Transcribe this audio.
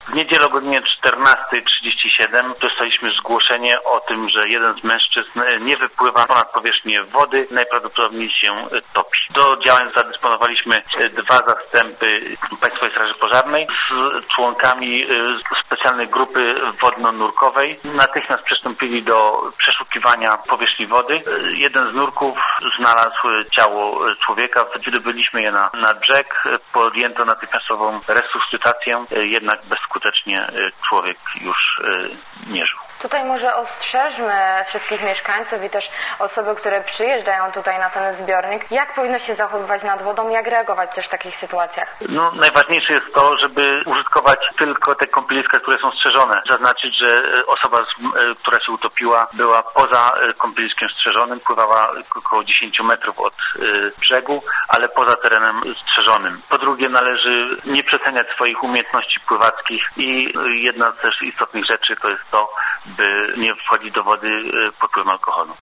W niedzielę o godzinie 14:37 dostaliśmy zgłoszenie o tym, że jeden z mężczyzn nie wypływa ponad powierzchnię wody, najprawdopodobniej się topi. Do działań zadysponowaliśmy 2 zastępy Państwowej Straży Pożarnej z członkami specjalnej grupy wodno-nurkowej. Natychmiast przystąpili do przeszukiwania powierzchni wody. Jeden z nurków znalazł ciało człowieka, wydobyliśmy je na brzeg, podjęto natychmiastową resuscytację, jednak bezskutecznie człowiek już nie żył. Tutaj może ostrzeżmy wszystkich mieszkańców i też osoby, które przyjeżdżają tutaj na ten zbiornik, jak powinno się zachowywać nad wodą, jak reagować też w takich sytuacjach? Najważniejsze jest to, żeby użytkować tylko te kąpieliska, które są strzeżone. Zaznaczyć, że osoba, która się utopiła, była poza kąpieliskiem strzeżonym, pływała około 10 metrów od brzegu, ale poza terenem strzeżonym. Po drugie, należy nie przeceniać swoich umiejętności pływackich i jedna z też istotnych rzeczy to jest to, by nie wchodzić do wody pod wpływem alkoholu.